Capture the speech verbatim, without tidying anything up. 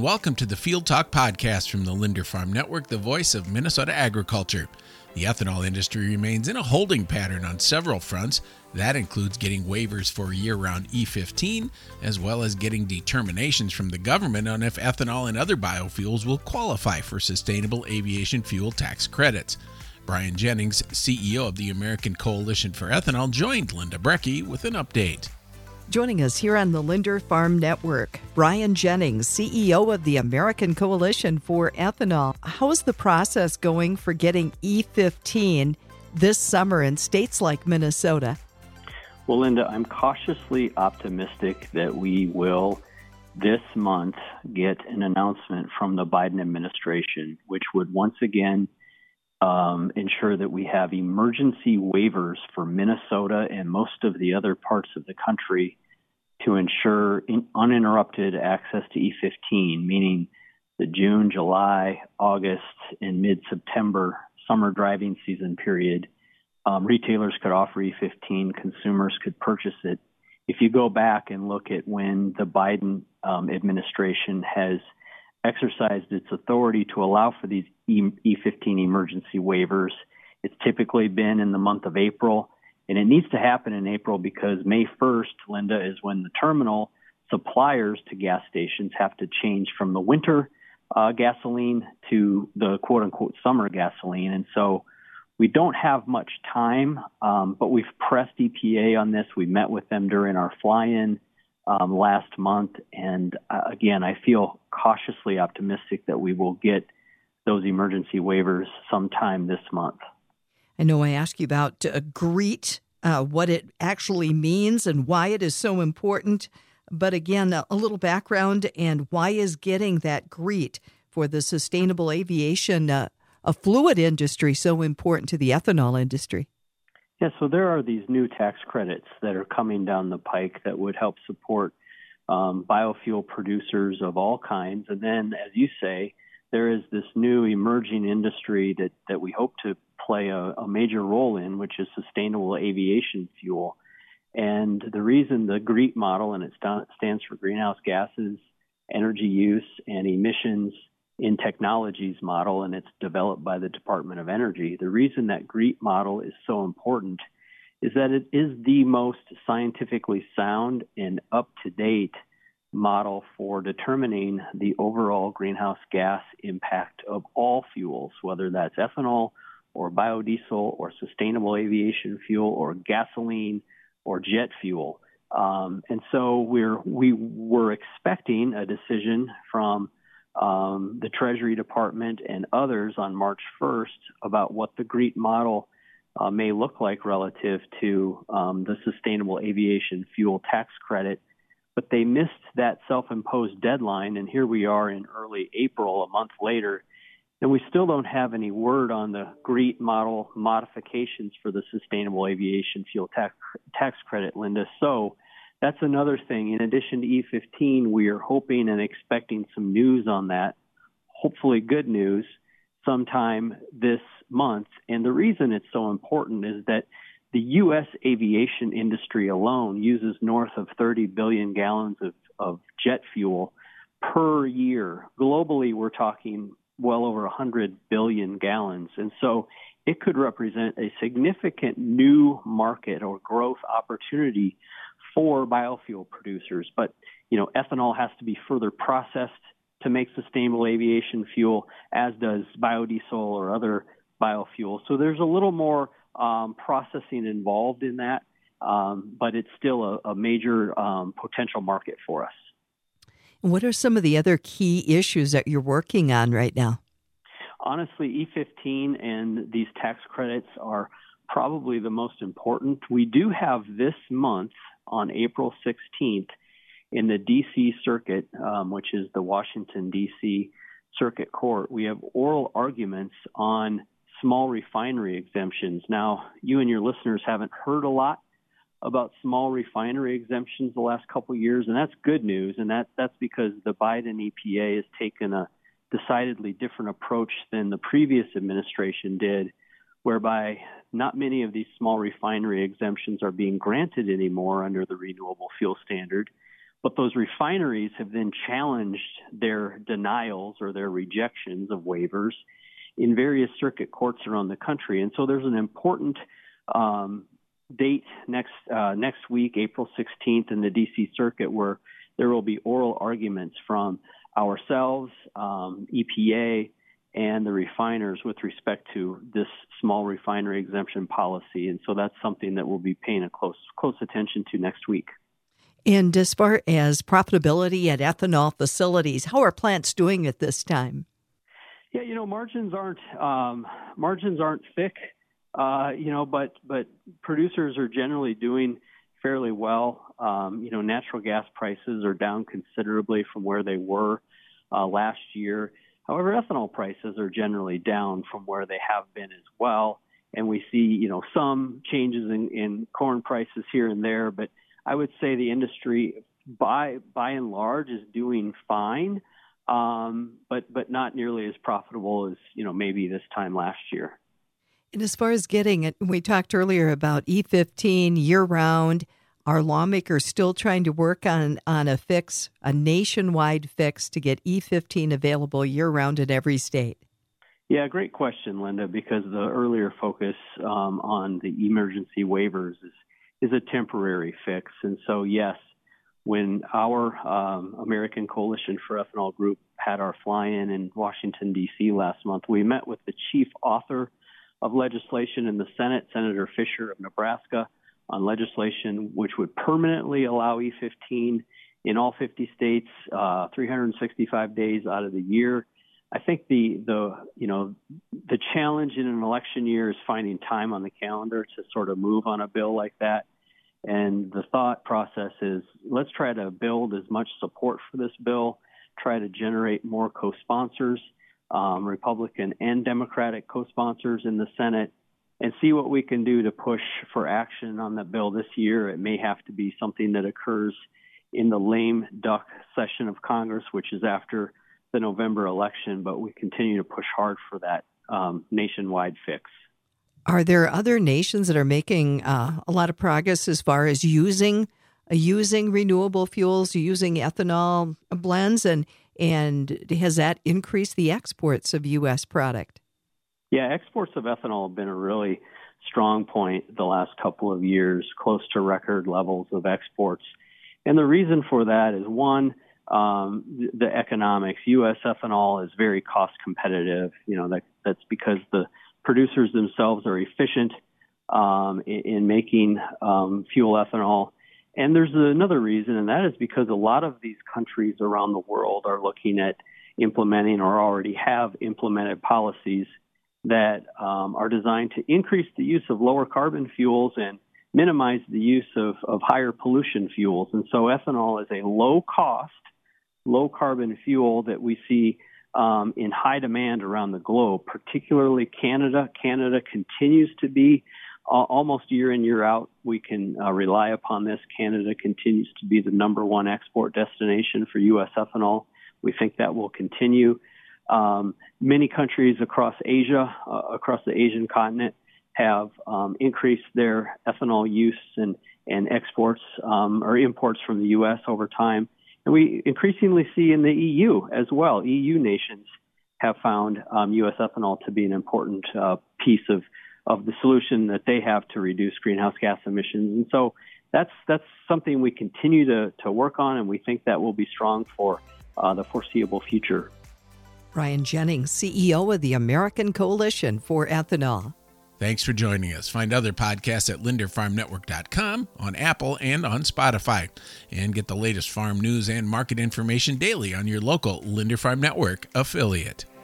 welcome to the Field Talk podcast from the Linder Farm Network, the voice of Minnesota agriculture. The ethanol industry remains in a holding pattern on several fronts. That includes getting waivers for year-round E fifteen, as well as getting determinations from the government on if ethanol and other biofuels will qualify for sustainable aviation fuel tax credits. Brian Jennings, C E O of the American Coalition for Ethanol, joined Linda Brecky with an update. Joining us here on the Linder Farm Network, Brian Jennings, C E O of the American Coalition for Ethanol. How is the process going for getting E fifteen this summer in states like Minnesota? Well, Linda, I'm cautiously optimistic that we will this month get an announcement from the Biden administration, which would once again um, ensure that we have emergency waivers for Minnesota and most of the other parts of the country to ensure in, uninterrupted access to E fifteen, meaning the June, July, August, and mid-September summer driving season period. Um, retailers could offer E fifteen, consumers could purchase it. If you go back and look at when the Biden um, administration has exercised its authority to allow for these E fifteen emergency waivers, it's typically been in the month of April, and it needs to happen in April because May first, Linda, is when the terminal suppliers to gas stations have to change from the winter uh, gasoline to the quote-unquote summer gasoline, and so we don't have much time, um, but we've pressed E P A on this. We met with them during our fly-in um, last month. And uh, again, I feel cautiously optimistic that we will get those emergency waivers sometime this month. I know I asked you about uh, GREET, uh, what it actually means and why it is so important. But again, a, a little background and why is getting that GREET for the sustainable aviation uh, a fluid industry so important to the ethanol industry? Yeah, so there are these new tax credits that are coming down the pike that would help support um, biofuel producers of all kinds. And then, as you say, there is this new emerging industry that, that we hope to play a, a major role in, which is sustainable aviation fuel. And the reason the GREET model, and it st- stands for greenhouse gases, energy use, and emissions in technologies model, and it's developed by the Department of Energy. The reason that GREET model is so important is that it is the most scientifically sound and up-to-date model for determining the overall greenhouse gas impact of all fuels, whether that's ethanol or biodiesel or sustainable aviation fuel or gasoline or jet fuel. Um, and so we're, we were expecting a decision from Um, the Treasury Department and others on March first about what the GREET model uh, may look like relative to um, the sustainable aviation fuel tax credit. But they missed that self-imposed deadline, and here we are in early April, a month later, and we still don't have any word on the GREET model modifications for the sustainable aviation fuel tax, tax credit, Linda. So that's another thing. In addition to E fifteen, we are hoping and expecting some news on that, hopefully good news, sometime this month. And the reason it's so important is that the U S aviation industry alone uses north of thirty billion gallons of, of jet fuel per year. Globally, we're talking well over one hundred billion gallons. And so it could represent a significant new market or growth opportunity for biofuel producers. But, you know, ethanol has to be further processed to make sustainable aviation fuel, as does biodiesel or other biofuels. So there's a little more um, processing involved in that, um, but it's still a, a major um, potential market for us. What are some of the other key issues that you're working on right now? Honestly, E fifteen and these tax credits are probably the most important. We do have this month, on April sixteenth, in the D C Circuit, um, which is the Washington, D C Circuit Court, we have oral arguments on small refinery exemptions. Now, you and your listeners haven't heard a lot about small refinery exemptions the last couple of years, and that's good news, and that, that's because the Biden E P A has taken a decidedly different approach than the previous administration did, whereby not many of these small refinery exemptions are being granted anymore under the renewable fuel standard. But those refineries have then challenged their denials or their rejections of waivers in various circuit courts around the country. And so there's an important um, date next uh, next week, April sixteenth, in the D C Circuit, where there will be oral arguments from ourselves, um, E P A, and the refiners with respect to this small refinery exemption policy. And so that's something that we'll be paying a close close attention to next week. And as far as profitability at ethanol facilities, how are plants doing at this time? Yeah, you know, margins aren't um, margins aren't thick, uh, you know, but but producers are generally doing fairly well. Um, you know, natural gas prices are down considerably from where they were uh, last year. However, ethanol prices are generally down from where they have been as well. And we see, you know, some changes in, in corn prices here and there, but I would say the industry, by by and large, is doing fine, um, but but not nearly as profitable as, you know, maybe this time last year. And as far as getting it, we talked earlier about E fifteen year-round. Are lawmakers still trying to work on, on a fix, a nationwide fix to get E fifteen available year-round in every state? Yeah, great question, Linda, because the earlier focus um, on the emergency waivers is is a temporary fix. And so, yes, when our um, American Coalition for Ethanol group had our fly-in in Washington, D C last month, we met with the chief author of legislation in the Senate, Senator Fisher of Nebraska, on legislation which would permanently allow E fifteen in all fifty states, uh, three hundred sixty-five days out of the year. I think the the you know the challenge in an election year is finding time on the calendar to sort of move on a bill like that. And the thought process is, let's try to build as much support for this bill, try to generate more co-sponsors, um, Republican and Democratic co-sponsors in the Senate, and see what we can do to push for action on that bill this year. It may have to be something that occurs in the lame duck session of Congress, which is after the November election, but we continue to push hard for that um, nationwide fix. Are there other nations that are making uh, a lot of progress as far as using uh, using renewable fuels, using ethanol blends, and and has that increased the exports of U S product? Yeah, exports of ethanol have been a really strong point the last couple of years, close to record levels of exports. And the reason for that is, one, um, the, the economics. U S ethanol is very cost competitive. You know, that, that's because the producers themselves are efficient um, in, in making um, fuel ethanol. And there's another reason, and that is because a lot of these countries around the world are looking at implementing or already have implemented policies that um, are designed to increase the use of lower carbon fuels and minimize the use of, of higher pollution fuels. And so ethanol is a low cost, low carbon fuel that we see um, in high demand around the globe, particularly Canada. Canada continues to be uh, almost year in, year out. We can uh, rely upon this. Canada continues to be the number one export destination for U S ethanol. We think that will continue. Um, many countries across Asia, uh, across the Asian continent, have um, increased their ethanol use and, and exports um, or imports from the U S over time. And we increasingly see in the E U as well. E U nations have found um, U S ethanol to be an important uh, piece of, of the solution that they have to reduce greenhouse gas emissions. And so that's that's something we continue to, to work on, and we think that will be strong for uh, the foreseeable future. Ryan Jennings, C E O of the American Coalition for Ethanol. Thanks for joining us. Find other podcasts at linder farm network dot com, on Apple, and on Spotify. And get the latest farm news and market information daily on your local Linder Farm Network affiliate.